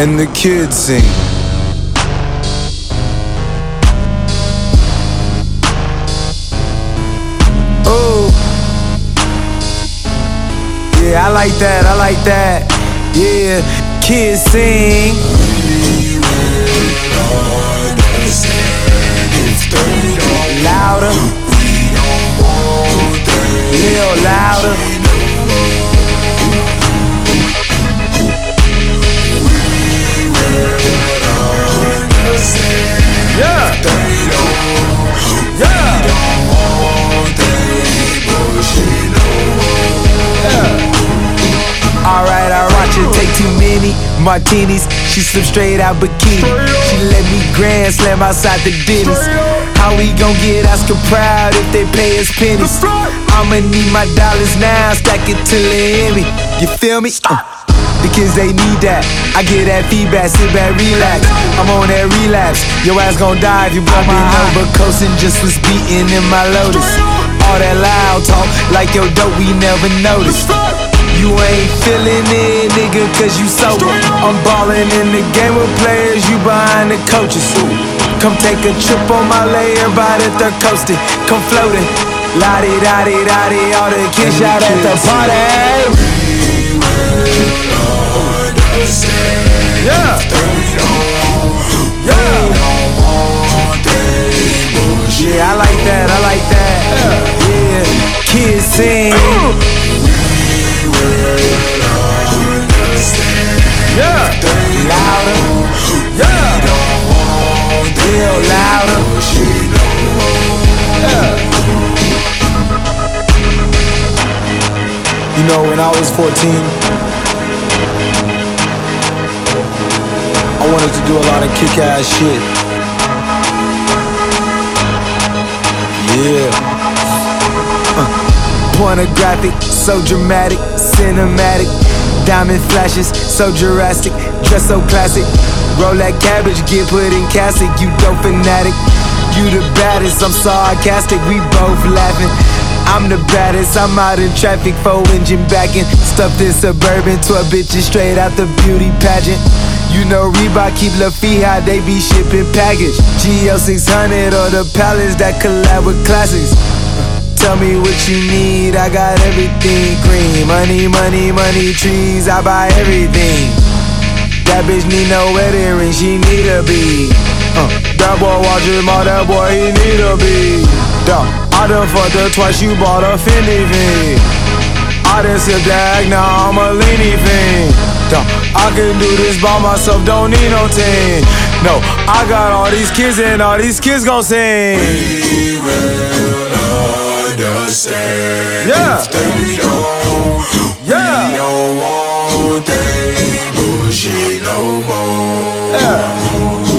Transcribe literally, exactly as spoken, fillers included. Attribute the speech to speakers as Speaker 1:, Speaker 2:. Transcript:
Speaker 1: and the kids sing. Oh, yeah, I like that, I like that. Yeah, kids sing.
Speaker 2: We will understand if they don't.
Speaker 1: Louder.
Speaker 2: We don't want them.
Speaker 1: Little louder.
Speaker 2: We will understand.
Speaker 1: Yeah.
Speaker 2: If they don't.
Speaker 1: Yeah.
Speaker 2: We don't want them bullshit no more.
Speaker 1: Yeah. Alright, I watch her take too many martinis. She slipped straight out bikini. She let me grand slam outside the Denny's. How we gon' get Oscar proud if they pay us pennies? I'ma need my dollars now, stack it till they hear me. You feel me? Uh. The kids, they need that. I get that feedback, sit back, relax. I'm on that relapse. Your ass gon' die if you blow my number. Coastin' just was beating in my Lotus. All that loud talk, like your dope, we never noticed. You ain't feeling it, nigga, cause you sober. I'm ballin' in the game with players, you behind the coaches. Come take a trip on my lay, everybody they're coasting. Come floating. La-di-da-di-da-di, all the kids shout at the party.
Speaker 2: We will understand.
Speaker 1: Yeah.
Speaker 2: If they don't.
Speaker 1: Yeah.
Speaker 2: We don't want them bullshit.
Speaker 1: Yeah, I like that, I like that. Yeah, kids sing.
Speaker 2: We will understand.
Speaker 1: Yeah.
Speaker 2: If they
Speaker 1: Louder.
Speaker 2: don't.
Speaker 1: Yeah.
Speaker 2: We don't want them
Speaker 1: Real louder.
Speaker 2: bullshit no more.
Speaker 1: Yeah. You know, when I was fourteen, I wanted to do a lot of kick-ass shit. Yeah. Uh. Pornographic, so dramatic, cinematic. Diamond flashes, so Jurassic. Dress so classic. Roll that cabbage, get put in casket. You dope fanatic. You the baddest, I'm sarcastic. We both laughing. I'm the baddest, I'm out in traffic, four engine backing. Stuffed in Suburban, twelve bitches straight out the beauty pageant. You know Reebok keep La Fija, they be shipping package. G L six hundred or the Palace that collab with classics. Tell me what you need, I got everything green. Money, money, money, trees, I buy everything. That bitch need no wedding ring, she need a bead. uh, That boy watch him all, that boy he need a bead. Duh, I done fucked her twice, you bought a Fendi fiend. I done sip that, now I'm a leany fiend. Duh, I can do this by myself, don't need no team. No, I got all these kids and all these kids gon' sing.
Speaker 2: We will understand.
Speaker 1: Yeah.
Speaker 2: If they don't.
Speaker 1: Yeah.
Speaker 2: We don't want them bullshit no more.
Speaker 1: Yeah.